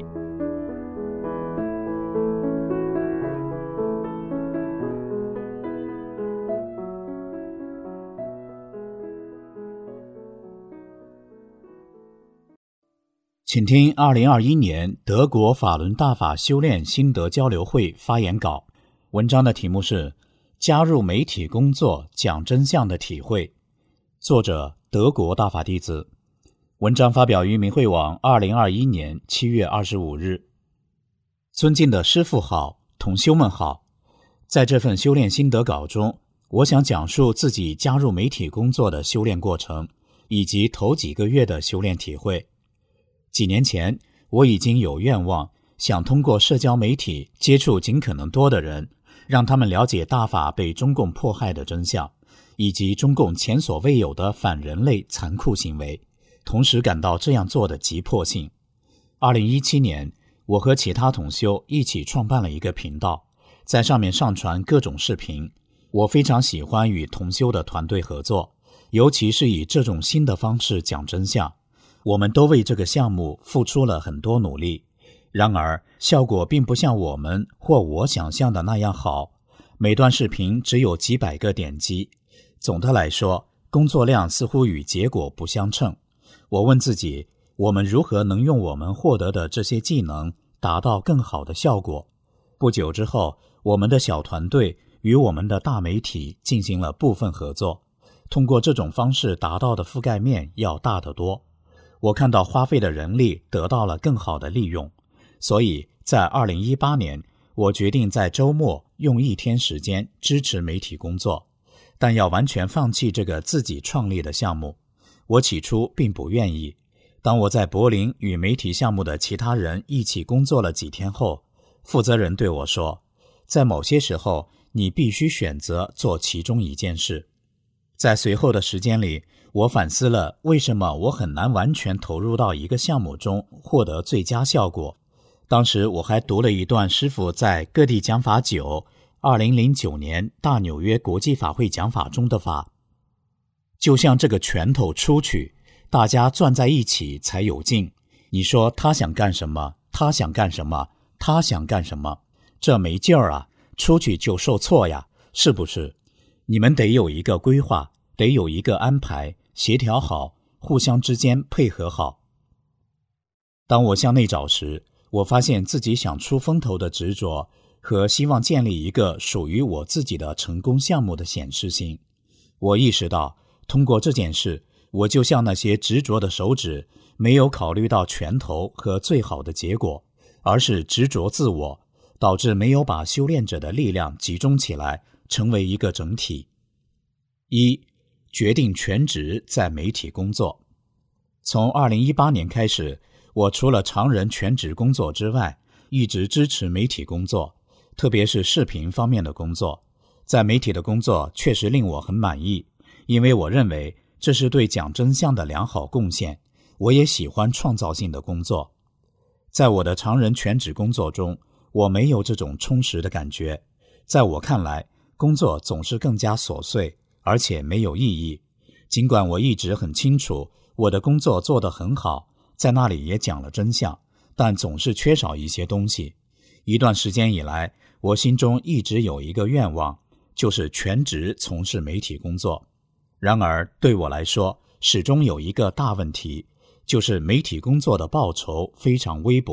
请听二零二一年德国法轮大法修炼心得交流会发言稿，文章的题目是加入媒体工作讲真相的体会，作者德国大法弟子。文章发表于明慧网二零二一年七月二十五日。尊敬的师父好，同修们好，在这份修炼心得稿中，我想讲述自己加入媒体工作的修炼过程，以及头几个月的修炼体会。几年前，我已经有愿望，想通过社交媒体接触尽可能多的人，让他们了解大法被中共迫害的真相，以及中共前所未有的反人类残酷行为，同时感到这样做的急迫性。二零一七年，我和其他同修一起创办了一个频道，在上面上传各种视频。我非常喜欢与同修的团队合作，尤其是以这种新的方式讲真相。我们都为这个项目付出了很多努力，然而效果并不像我们或我想象的那样好，每段视频只有几百个点击。总的来说，工作量似乎与结果不相称。我问自己，我们如何能用我们获得的这些技能达到更好的效果？不久之后，我们的小团队与我们的大媒体进行了部分合作，通过这种方式达到的覆盖面要大得多。我看到花费的人力得到了更好的利用，所以在二零一八年，我决定在周末用一天时间支持媒体工作，但要完全放弃这个自己创立的项目。我起初并不愿意，当我在柏林与媒体项目的其他人一起工作了几天后，负责人对我说，在某些时候，你必须选择做其中一件事。在随后的时间里，我反思了为什么我很难完全投入到一个项目中获得最佳效果。当时我还读了一段师父在各地讲法九二零零九年大纽约国际法会讲法中的法，就像这个拳头出去，大家攥在一起才有劲。你说他想干什么，他想干什么，他想干什么，这没劲儿啊，出去就受挫呀，是不是？你们得有一个规划，得有一个安排，协调好，互相之间配合好。当我向内找时，我发现自己想出风头的执着和希望建立一个属于我自己的成功项目的显示性。我意识到，通过这件事，我就像那些执着的手指，没有考虑到拳头和最好的结果，而是执着自我，导致没有把修炼者的力量集中起来，成为一个整体。一、决定全职在媒体工作。从二零一八年开始，我除了常人全职工作之外，一直支持媒体工作，特别是视频方面的工作。在媒体的工作确实令我很满意，因为我认为这是对讲真相的良好贡献。我也喜欢创造性的工作。在我的常人全职工作中，我没有这种充实的感觉。在我看来，工作总是更加琐碎，而且没有意义。尽管我一直很清楚我的工作做得很好，在那里也讲了真相，但总是缺少一些东西。一段时间以来，我心中一直有一个愿望，就是全职从事媒体工作。然而对我来说，始终有一个大问题，就是媒体工作的报酬非常微薄，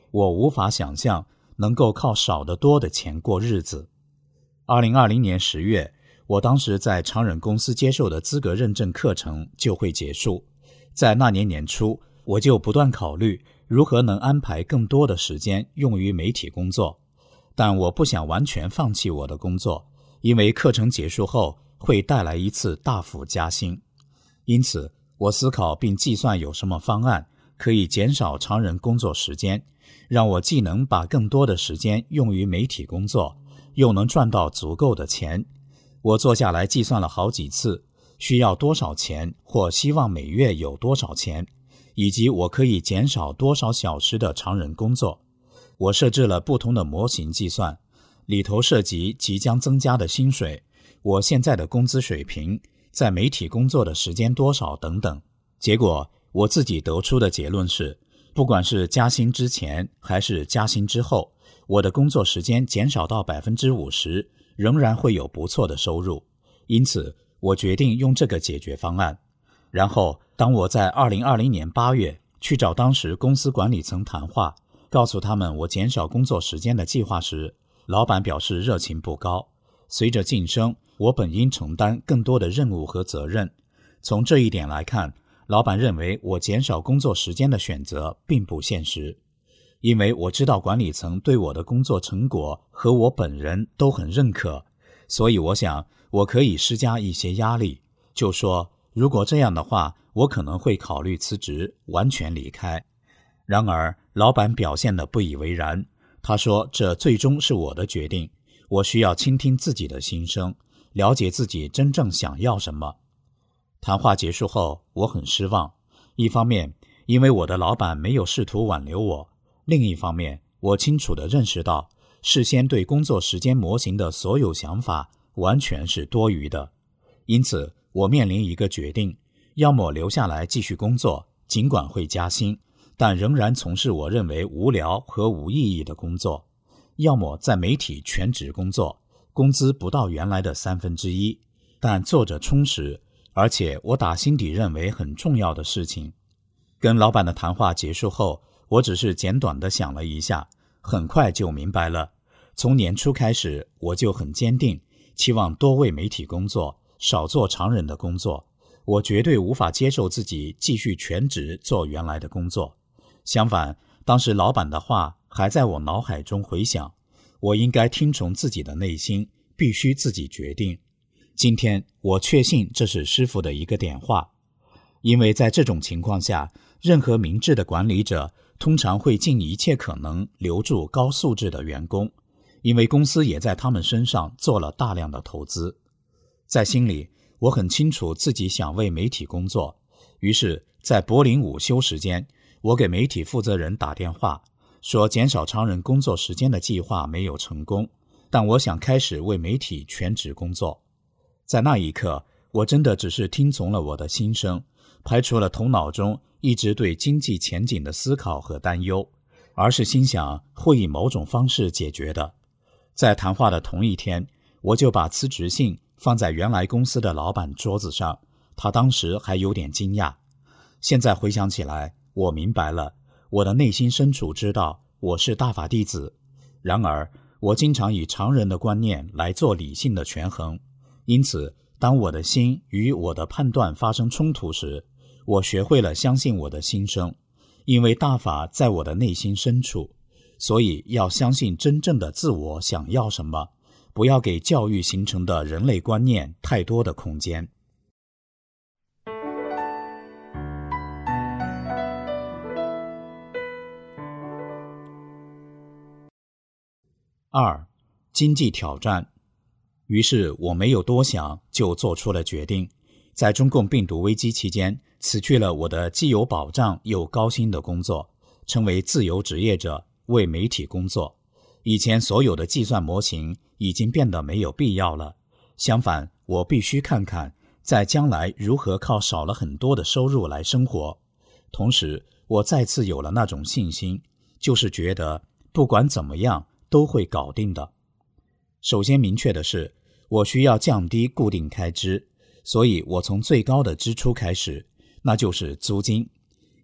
我无法想象能够靠少得多的钱过日子。二零二零年十月，我当时在常人公司接受的资格认证课程就会结束。在那年年初，我就不断考虑如何能安排更多的时间用于媒体工作。但我不想完全放弃我的工作，因为课程结束后会带来一次大幅加薪。因此，我思考并计算有什么方案可以减少常人工作时间，让我既能把更多的时间用于媒体工作，又能赚到足够的钱。我坐下来计算了好几次，需要多少钱，或希望每月有多少钱，以及我可以减少多少小时的常人工作。我设置了不同的模型计算，里头涉及即将增加的薪水，我现在的工资水平，在媒体工作的时间多少等等。结果我自己得出的结论是，不管是加薪之前还是加薪之后，我的工作时间减少到 百分之五十， 仍然会有不错的收入。因此我决定用这个解决方案。然后当我在二零二零年八月去找当时公司管理层谈话，告诉他们我减少工作时间的计划时，老板表示热情不高。随着晋升，我本应承担更多的任务和责任。从这一点来看，老板认为我减少工作时间的选择并不现实。因为我知道管理层对我的工作成果和我本人都很认可，所以我想我可以施加一些压力，就说如果这样的话，我可能会考虑辞职，完全离开。然而老板表现得不以为然，他说这最终是我的决定，我需要倾听自己的心声，了解自己真正想要什么。谈话结束后，我很失望，一方面因为我的老板没有试图挽留我，另一方面我清楚地认识到事先对工作时间模型的所有想法完全是多余的。因此我面临一个决定，要么留下来继续工作，尽管会加薪，但仍然从事我认为无聊和无意义的工作，要么在媒体全职工作，工资不到原来的三分之一，但做着充实，而且我打心底认为很重要的事情。跟老板的谈话结束后，我只是简短地想了一下，很快就明白了。从年初开始，我就很坚定，期望多为媒体工作，少做常人的工作。我绝对无法接受自己继续全职做原来的工作。相反，当时老板的话还在我脑海中回响，我应该听从自己的内心，必须自己决定。今天我确信这是师父的一个点化，因为在这种情况下，任何明智的管理者通常会尽一切可能留住高素质的员工，因为公司也在他们身上做了大量的投资。在心里，我很清楚自己想为媒体工作，于是在柏林午休时间，我给媒体负责人打电话，说减少常人工作时间的计划没有成功，但我想开始为媒体全职工作。在那一刻，我真的只是听从了我的心声，排除了头脑中一直对经济前景的思考和担忧，而是心想会以某种方式解决的。在谈话的同一天，我就把辞职信放在原来公司的老板桌子上，他当时还有点惊讶。现在回想起来，我明白了，我的内心深处知道我是大法弟子，然而我经常以常人的观念来做理性的权衡，因此当我的心与我的判断发生冲突时，我学会了相信我的心声，因为大法在我的内心深处，所以要相信真正的自我想要什么，不要给教育形成的人类观念太多的空间。二、经济挑战。于是我没有多想，就做出了决定，在中共病毒危机期间，辞去了我的既有保障又高薪的工作，成为自由职业者，为媒体工作。以前所有的计算模型已经变得没有必要了，相反，我必须看看在将来如何靠少了很多的收入来生活。同时，我再次有了那种信心，就是觉得不管怎么样都会搞定的。首先明确的是，我需要降低固定开支，所以我从最高的支出开始，那就是租金。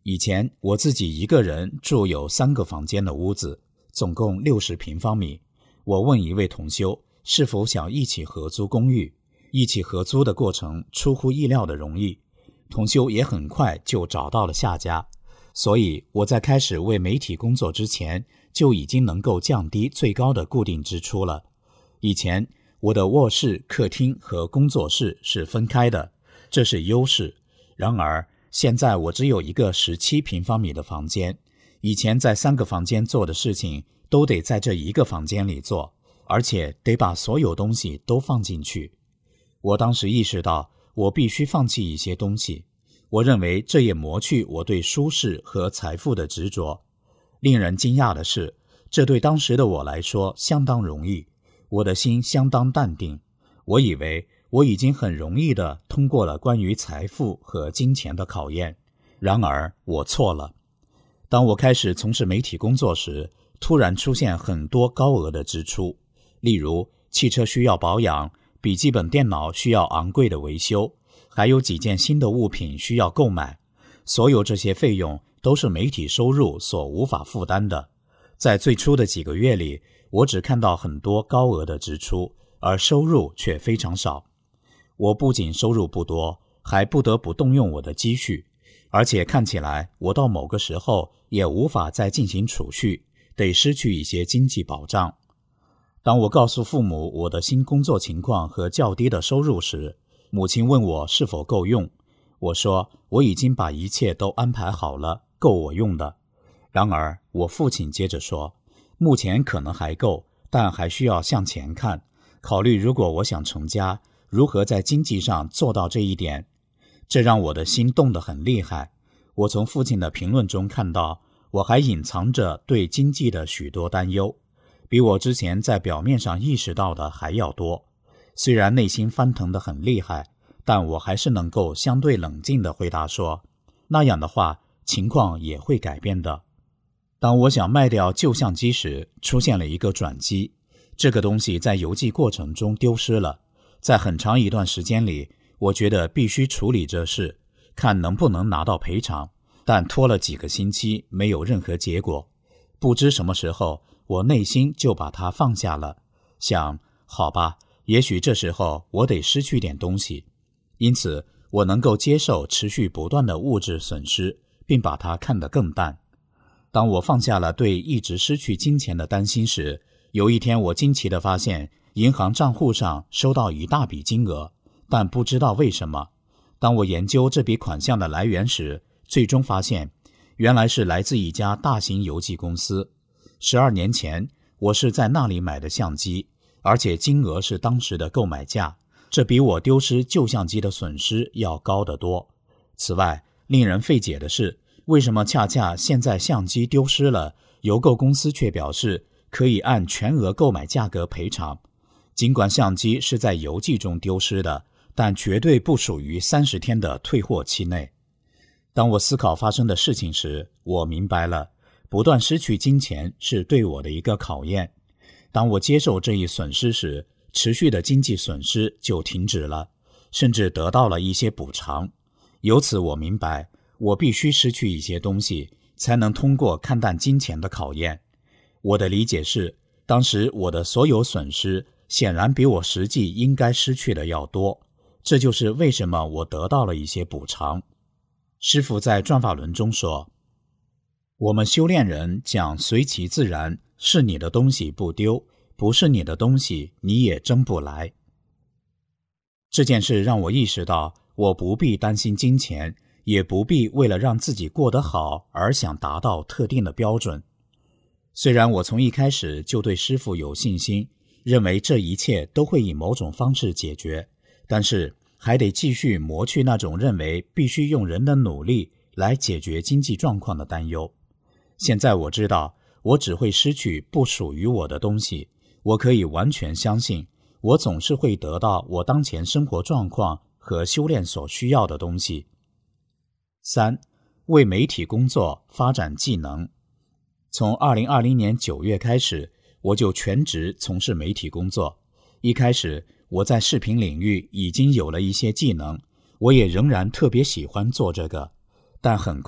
以前我自己一个人住有三个房间的屋子，总共六十平方米。我问一位同修是否想一起合租公寓，一起合租的过程出乎意料的容易，同修也很快就找到了下家。所以我在开始为媒体工作之前，就已经能够降低最高的固定支出了。以前我的卧室、客厅和工作室是分开的，这是优势。然而现在我只有一个十七平方米的房间，以前在三个房间做的事情都得在这一个房间里做，而且得把所有东西都放进去。我当时意识到我必须放弃一些东西，我认为这也磨去我对舒适和财富的执着。令人惊讶的是，这对当时的我来说相当容易，我的心相当淡定。我以为我已经很容易地通过了关于财富和金钱的考验，然而我错了。当我开始从事媒体工作时，突然出现很多高额的支出，例如汽车需要保养，笔记本电脑需要昂贵的维修，还有几件新的物品需要购买。所有这些费用都是媒体收入所无法负担的。在最初的几个月里，我只看到很多高额的支出，而收入却非常少。我不仅收入不多，还不得不动用我的积蓄，而且看起来我到某个时候也无法再进行储蓄，得失去一些经济保障。当我告诉父母我的新工作情况和较低的收入时，母亲问我是否够用。我说我已经把一切都安排好了，够我用的。然而我父亲接着说，目前可能还够，但还需要向前看，考虑如果我想成家，如何在经济上做到这一点。这让我的心动得很厉害。我从父亲的评论中看到，我还隐藏着对经济的许多担忧，比我之前在表面上意识到的还要多。虽然内心翻腾得很厉害，但我还是能够相对冷静地回答说，那样的话情况也会改变的。当我想卖掉旧相机时，出现了一个转机。这个东西在邮寄过程中丢失了，在很长一段时间里，我觉得必须处理这事，看能不能拿到赔偿，但拖了几个星期没有任何结果。不知什么时候，我内心就把它放下了，想好吧，也许这时候我得失去点东西。因此我能够接受持续不断的物质损失，并把它看得更淡。当我放下了对一直失去金钱的担心时，有一天我惊奇地发现银行账户上收到一大笔金额，但不知道为什么。当我研究这笔款项的来源时，最终发现原来是来自一家大型邮寄公司。十二年前我是在那里买的相机，而且金额是当时的购买价，这比我丢失旧相机的损失要高得多。此外，令人费解的是，为什么恰恰现在相机丢失了，邮购公司却表示可以按全额购买价格赔偿？尽管相机是在邮寄中丢失的，但绝对不属于三十天的退货期内。当我思考发生的事情时，我明白了，不断失去金钱是对我的一个考验。当我接受这一损失时，持续的经济损失就停止了，甚至得到了一些补偿。由此我明白，我必须失去一些东西，才能通过看淡金钱的考验。我的理解是，当时我的所有损失显然比我实际应该失去的要多，这就是为什么我得到了一些补偿。师父在转法轮中说，我们修炼人讲随其自然，是你的东西不丢，不是你的东西你也争不来。这件事让我意识到，我不必担心金钱，也不必为了让自己过得好而想达到特定的标准。虽然我从一开始就对师父有信心，认为这一切都会以某种方式解决，但是还得继续磨去那种认为必须用人的努力来解决经济状况的担忧。现在我知道，我只会失去不属于我的东西，我可以完全相信，我总是会得到我当前生活状况和修炼所需要的东西。三、为媒体工作发展技能。从二零二零年九月开始，我就全职从事媒体工作。一开始，我在视频领域已经有了一些技能，我也仍然特别喜欢做这个。但很快，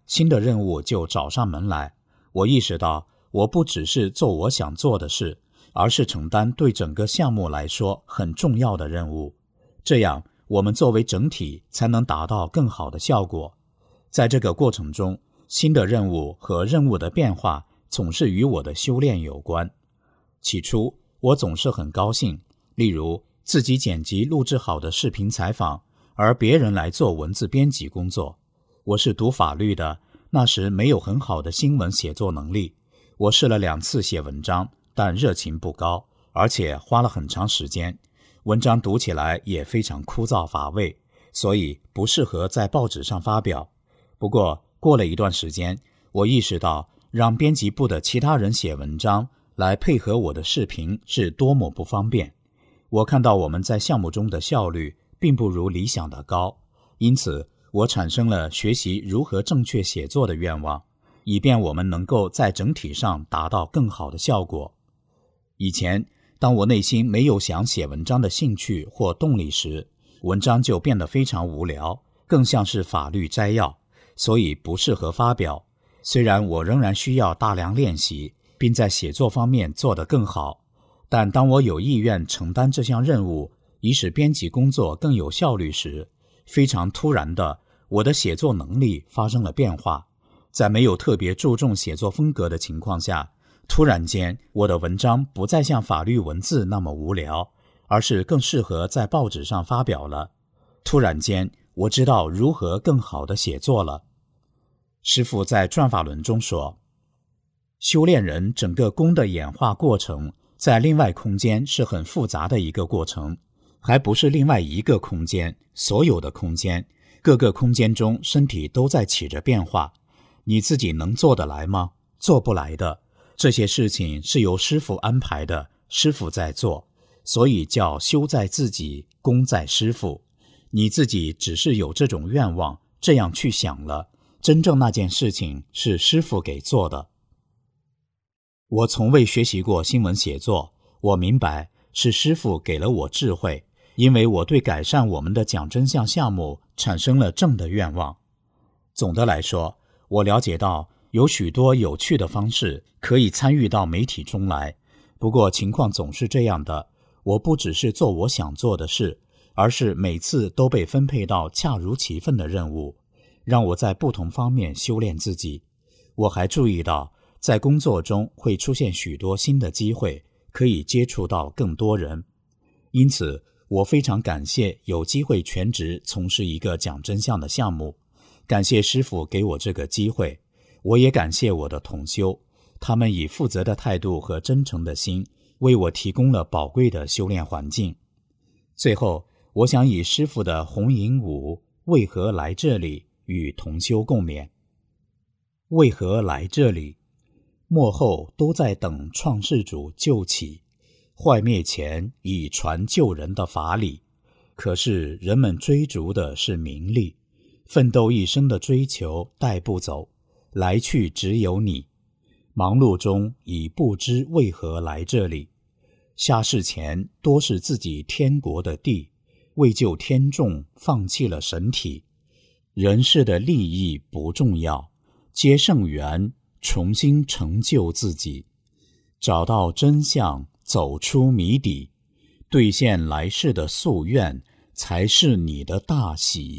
新的任务就找上门来。我意识到，我不只是做我想做的事，而是承担对整个项目来说很重要的任务。这样，我们作为整体才能达到更好的效果。在这个过程中，新的任务和任务的变化总是与我的修炼有关。起初，我总是很高兴，例如自己剪辑录制好的视频采访，而别人来做文字编辑工作。我是读法律的，那时没有很好的新闻写作能力。我试了两次写文章，但热情不高，而且花了很长时间。文章读起来也非常枯燥乏味，所以不适合在报纸上发表。不过，过了一段时间，我意识到让编辑部的其他人写文章来配合我的视频是多么不方便。我看到我们在项目中的效率并不如理想的高，因此我产生了学习如何正确写作的愿望，以便我们能够在整体上达到更好的效果。以前，当我内心没有想写文章的兴趣或动力时，文章就变得非常无聊，更像是法律摘要，所以不适合发表。虽然我仍然需要大量练习，并在写作方面做得更好，但当我有意愿承担这项任务，以使编辑工作更有效率时，非常突然的，我的写作能力发生了变化。在没有特别注重写作风格的情况下，突然间，我的文章不再像法律文字那么无聊，而是更适合在报纸上发表了。突然间，我知道如何更好地写作了。师父在转法轮中说，修炼人整个功的演化过程，在另外空间是很复杂的一个过程，还不是另外一个空间，所有的空间，各个空间中身体都在起着变化。你自己能做得来吗？做不来的。这些事情是由师父安排的，师父在做，所以叫修在自己，功在师父。你自己只是有这种愿望，这样去想了，真正那件事情是师父给做的。我从未学习过新闻写作，我明白是师父给了我智慧，因为我对改善我们的讲真相项目产生了正的愿望。总的来说，我了解到有许多有趣的方式可以参与到媒体中来，不过情况总是这样的，我不只是做我想做的事，而是每次都被分配到恰如其分的任务，让我在不同方面修炼自己。我还注意到，在工作中会出现许多新的机会，可以接触到更多人。因此，我非常感谢有机会全职从事一个讲真相的项目，感谢师父给我这个机会，我也感谢我的同修，他们以负责的态度和真诚的心，为我提供了宝贵的修炼环境。最后，我想以师父的红影舞为何来这里与同修共勉。为何来这里？末后都在等创世主救起，坏灭前已传救人的法理。可是人们追逐的是名利，奋斗一生的追求带不走，来去只有你。忙碌中已不知为何来这里。下世前多是自己天国的地，为救天众放弃了神体。人世的利益不重要，接圣缘，重新成就自己，找到真相，走出谜底，兑现来世的夙愿，才是你的大喜。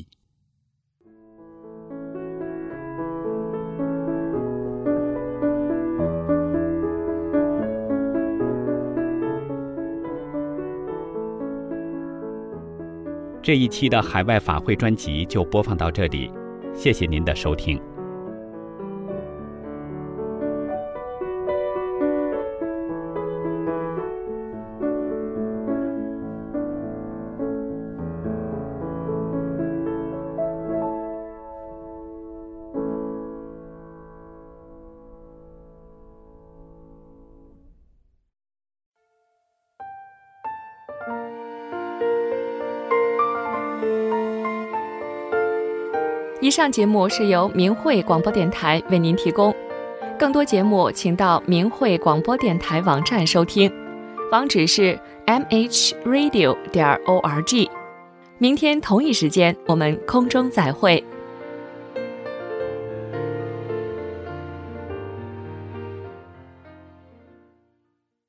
这一期的海外法会专辑就播放到这里，谢谢您的收听。 以上节目是由明慧广播电台为您提供，更多节目请到明慧广播电台网站收听，网址是 m h radio 点 org。明天同一时间我们空中再会。